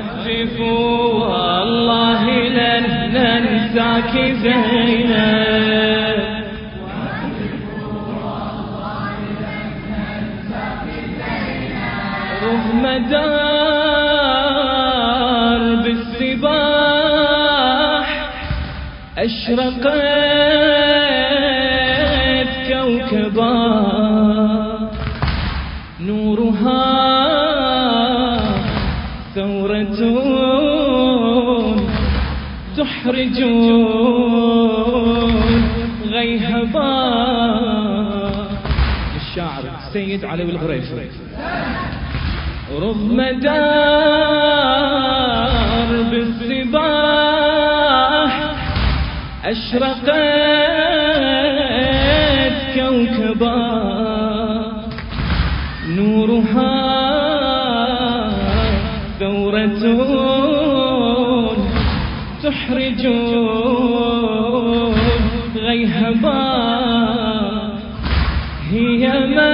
واهتفوا والله لن ننساك زينب، رغم درب السباح أشرقت كوكبا، نورها ثورة تحرج غيهبا. الشاعر السيد علي الغريفي. رغم درب الصباح أشرقت كوكبا، نورها ثورة تحرج غيهبا. هي ما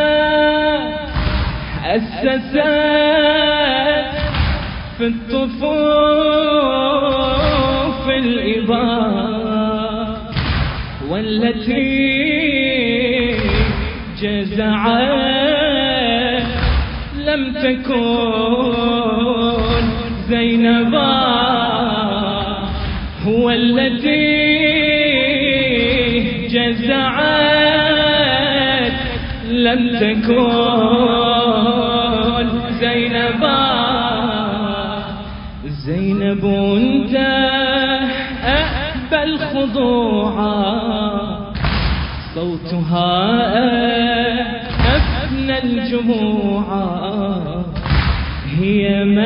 أسست في الطفوف الإباء، والتي جزعت لم تكن زينبا، هو التي جزعت لم تكن زينبا. زينب تأبى الخضوعا، صوتها أفنى الجموعا، هي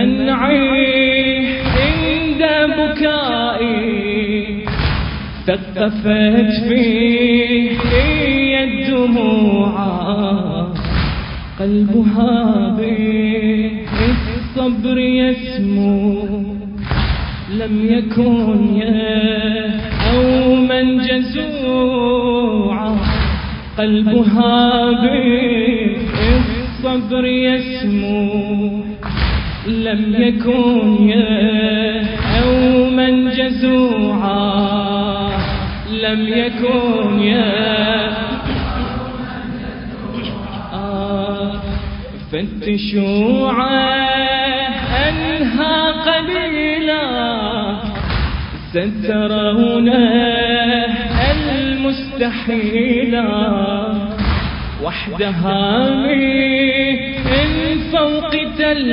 منعي عند بكائي، ثقفت فيه الدموعا، قلبها بالصبر يسمو، لم يكن يوما جزوعا، قلبها بالصبر يسمو، لم يكن يوما جزوعا، لم يكن فتشوا عنها قليلا، سترون المستحيلا، وحدها من فوق تل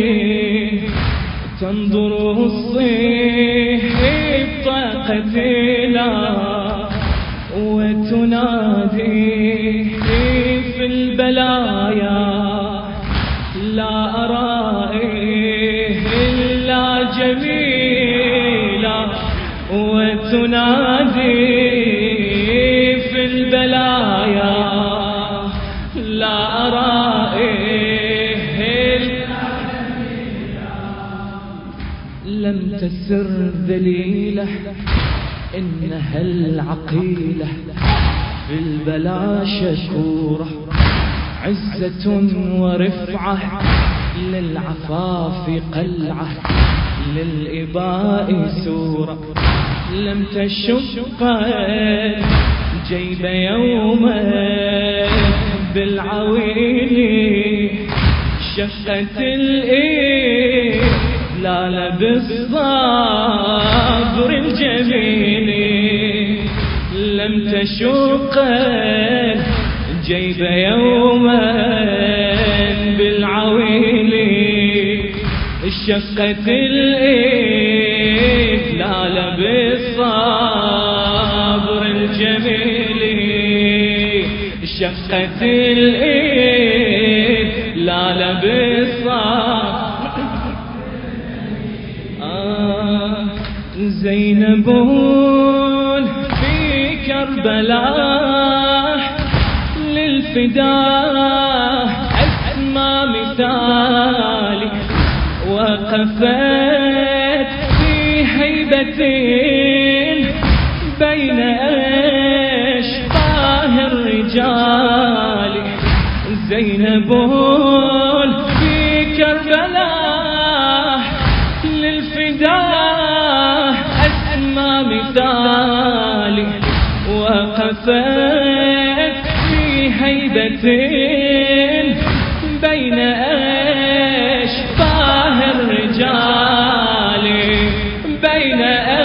تنظر الصيف قتيلا، وتنادي في البلايا لا أرى إلا جميلا، وتنادي في البلايا لا أرى إلا جميلا. لم تسر ذليلة إنها العقيلة، في البلا شكورة، عزة ورفعة، للعفاف قلعة، للإباء سورة. لم تشق جيب يوما بالعويل، شقت الإبلال بالصبر الجميل. لم تشق جيب يوما بالعويل، شقت الإبلال بالصبر الجميل، شقت الإبلال بالصبر. زينب في كربلاء للفداء أسمى مثالي، وقفت في هيبة بين أشباه الرجال. زينب في كربلاء خفت في هيبة بين أشباه الرجال، بين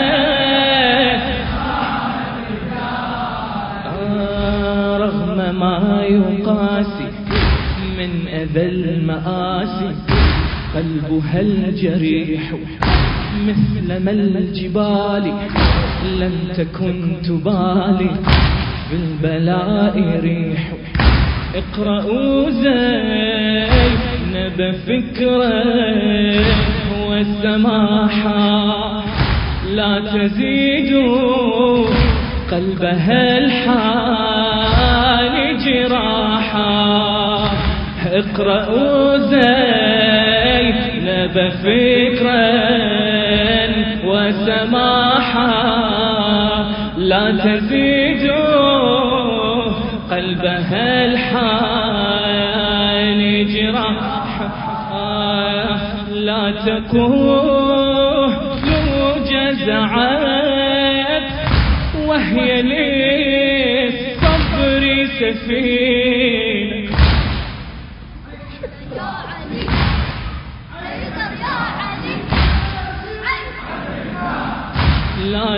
رغم ما يقاسي من أذى المآسي، قلبها الجريح مثل ما الجبال، لم تكن تبالي بالبلاء ريح. اقرأوا زينب فكرا والسماحة، لا تزيدوا قلبها الحال جراحا. اقرأوا زينب فكرا وسماحا، لا تزيدوا قلبها الحال جراحا. لا تقولوا جزعت وهي للصبر سفينة. لا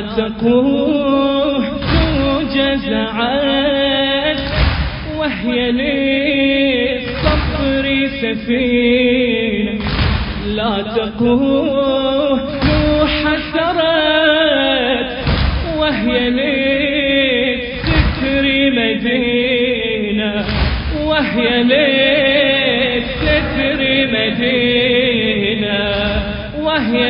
تقولوا جزعت وهي للصبر سفينة. لا تقولوا حسرت وهي للستر مدينة، وهي للستر مدينة، وهي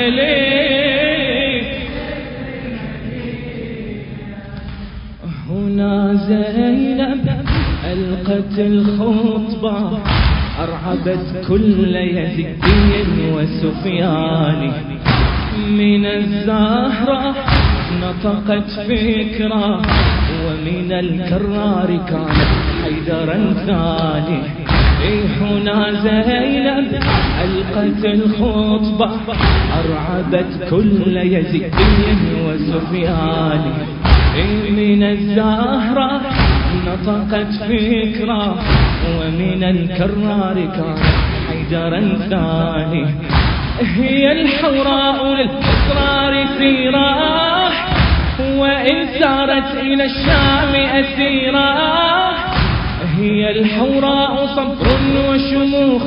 هنا زينب ألقت الخطبة، أرعبت كل يزيد وسفيان. من الزهرة نطقت فكرة، ومن الكرار كانت حيدرا ثاني. هنا زينب ألقت الخطبة، أرعبت كل يزيد وسفيان. من الزهرة نطقت فكرة، ومن الكرار كانت حيدرا ثاني. هي الحوراء للإصرار سيراح، وإن سارت إلى الشام أسيراح. هي الحوراء صبر وشموخ،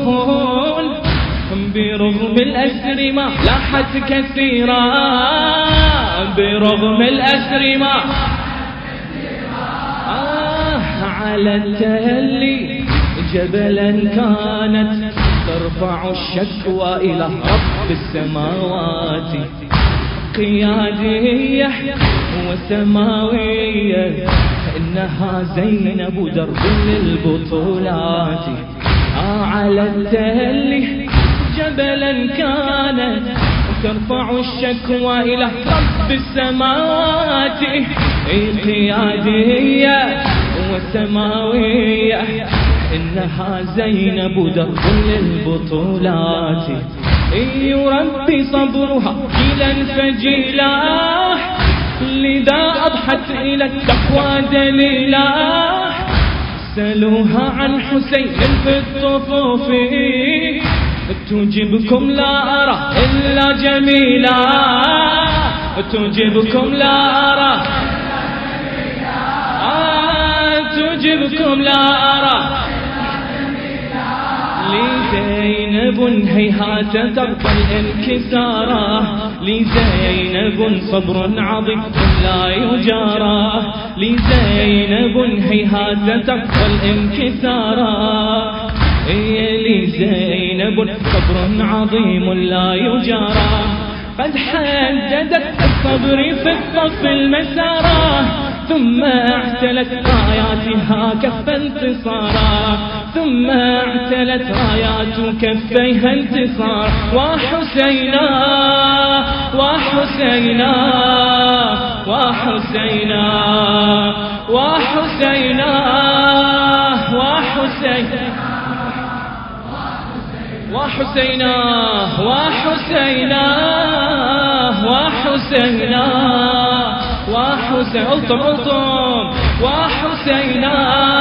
برغم الأسر ما لاحت كثيرا، برغم الأسر ما على التهلي جبلا كانت ترفع الشكوى إلى رب السماوات. قيادية وسماوية، إنها زينب درب للبطولات. على التهلي جبلا كانت ترفع الشكوى إلى رب السماوات. قيادية وسماوية، إنها زينب درب للبطولات. يربي صبرها جيلا فجيلا، لذا أضحت إلى التقوى دليلا. سألوها عن حسين في الطفوف، تجيبكم لا أرى إلا جميلا، تجيبكم لا أرى، تجيبكم لا أرى. لزينب هيهات ترضى الانكسارا، لزينب صبر عظيم لا يجارى. لزينب هيهات ترضى الانكسارا، لزينب صبر عظيم لا يجارى. قد حددت الصبر في الصف المسارا، ثم اعتلت راياتها كف انتصارا، ثم اعتلت رايات كفيها انتصارا. وحسينا وحسينا وحسينا وحسينا وحسينا وحسينا وحسينا وحسينا وحسينا. ألطم وحسينا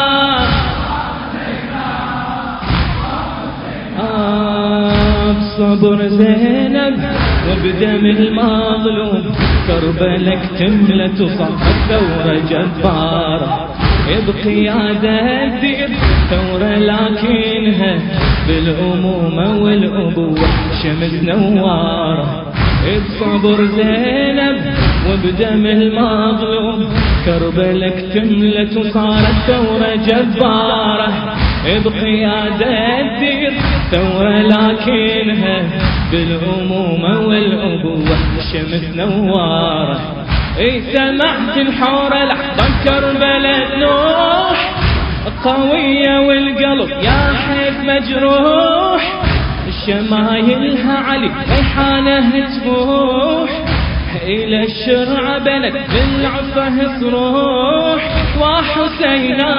بصبر زينب وبدم المظلوم كربلك تملى تصف الثورة جبارة بقيادة الدير ثورة لكنها بالأمومة والأبوة شمس نوارة بصبر زينب وبدم المظلوم كربلك تملت وصارت ثورة جبارة بقيادة الدير ثورة لكنها بالأمومة والأبوة شمس نوارة سمعت الحورة لحظة كربلة نوح قوية والقلب يا حيف مجروح شمايلها علي ريحانه تفوح إلى الشرع بلد بالعفه صروح وحسينا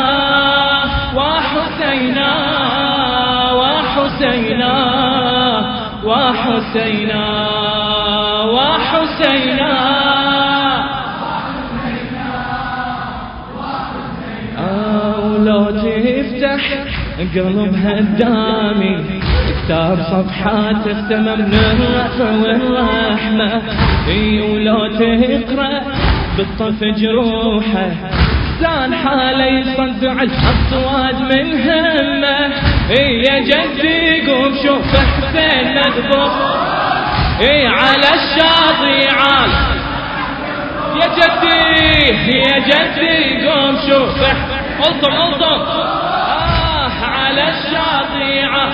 وحسينا وحسينا وحسينا وحسينا ولو تفتح قلبها الدامي كتاب صفحات السما من الرأفة والرحمة ولو تقرأ بالطف جروحه زان حاله يصدع الأصوات من همه يا جدي قوم شوف حسين مذبوح على الشاطئ عال يا جدي قوم شوف الطم على الشاطئ عال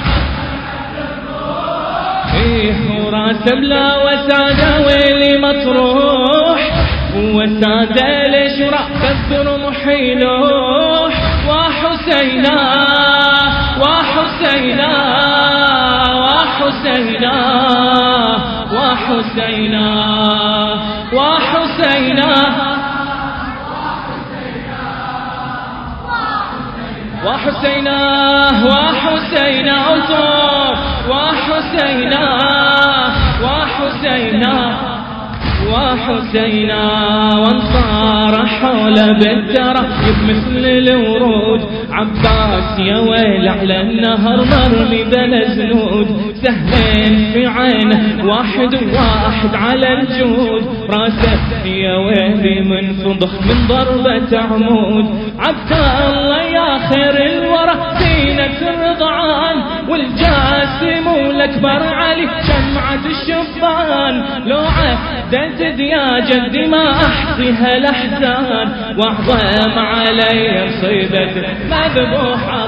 وراس بلا وسادة ويلي مطروح وسادة الاشراق كثر محيلوح وحسينا وحسينا وحسينا وحسينا وحسينا وحسينا وحسينا وحسينا وحسينا وحسينا وانصار حول بالدرى مثل الورود عباس يا ويل على النهر مرمي بلا زنود سهلين في عينه واحد على الجود راسه يا ويلي منفضخ من ضربة عمود عبد الله يا خير الورى زينة الرضعان والجاسم والأكبر علي شمعة الشبان لو عدت يا جدي ما أحصيها الأحزان وأعظم علي مصيبة مذبوحة